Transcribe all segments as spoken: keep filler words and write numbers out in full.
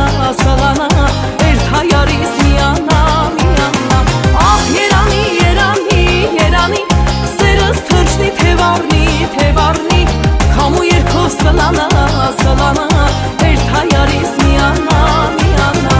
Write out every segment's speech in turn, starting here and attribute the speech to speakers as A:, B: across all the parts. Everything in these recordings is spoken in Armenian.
A: salana Ertayariz miyana miyana Ah Երանի Երանի Երանի Սերս թրջնի թևարնի թևարնի Քամու երկով սլանա սլանա Ertayariz miyana miyana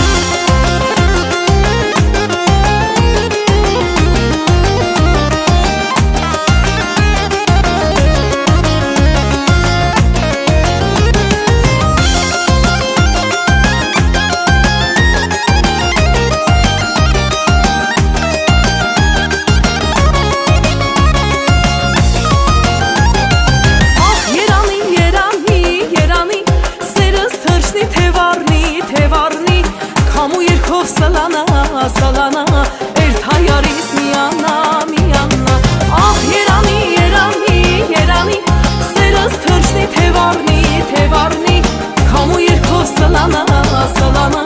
A: Salana, salana, Ertayariz miyana, miyana Ah Երանի, Երանի, Երանի Սերս թրջնի թևարնի, թևարնի Քամու երկով սլանա, սլանա